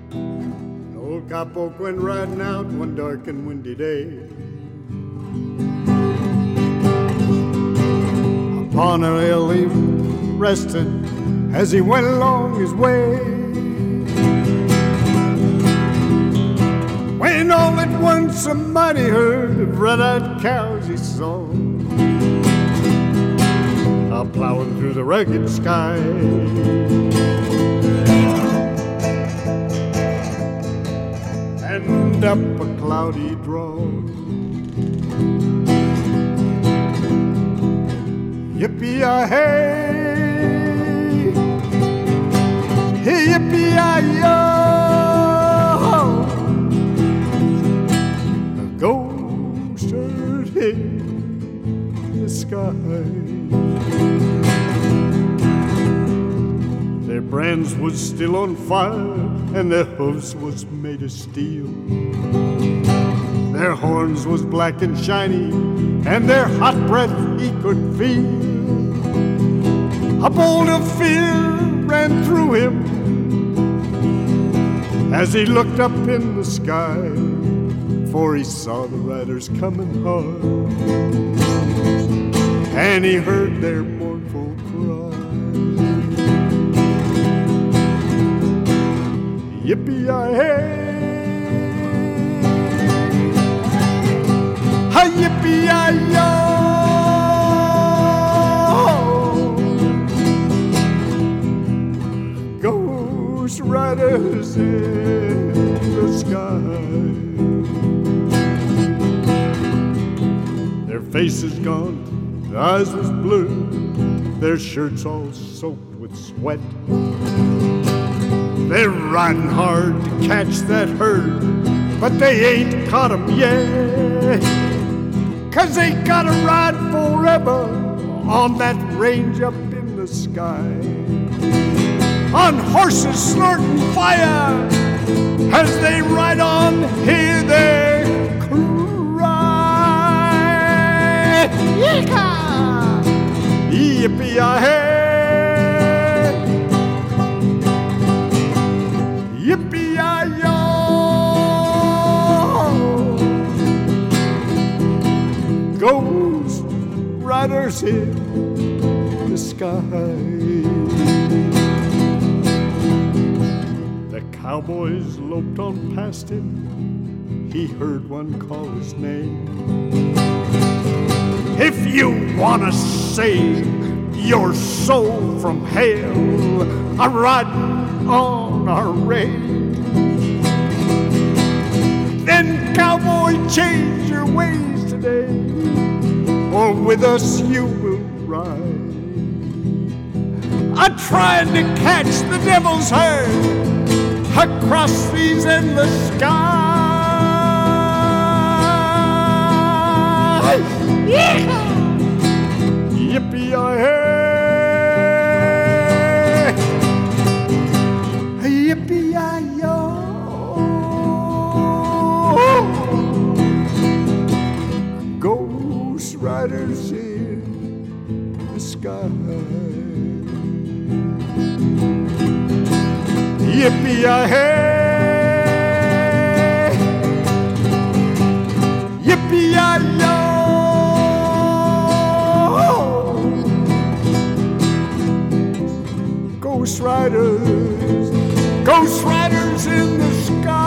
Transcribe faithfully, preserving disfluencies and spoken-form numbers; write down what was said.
Old cowpoke went riding out one dark and windy day. Upon a hill he rested as he went along his way. When all at once a mighty herd of red-eyed cows he saw, a plowing through the rugged sky. And up a cloudy draw. Yippee-yi-hey, hey, yippee-yi-yo, a ghost herd hid in the sky. Their brands was still on fire and their hoofs was made of steel. Their horns was black and shiny and their hot breath he could feel. A bolt of fear ran through him as he looked up in the sky, for he saw the riders coming hard and he heard their mournful cry. Yippee-yi-hey, ha yippee-yi-yo, ghost riders in the sky. Their faces gaunt, their eyes was blue, their shirts all soaked with sweat. They're riding hard to catch that herd, but they ain't caught 'em yet. 'Cause they gotta ride forever on that range up in the sky, on horses snorting fire as they ride on, hear their cry. Yee-haw! Yippee-yi-hey, yippee-yi-yo, ghost riders in the sky. The cowboys loped on past him, he heard one call his name. If you wanna save your soul from hell, I'm riding on our range. Then cowboy, change your ways today, or with us you will ride. I'm trying to catch the devil's herd across these endless skies. Yeah! Yippee-yi-hey, yippee-yi-yo, ghost riders in the sky. Yippee-yi-hey, yippee-yi-yo, ghost riders, ghost riders in the sky.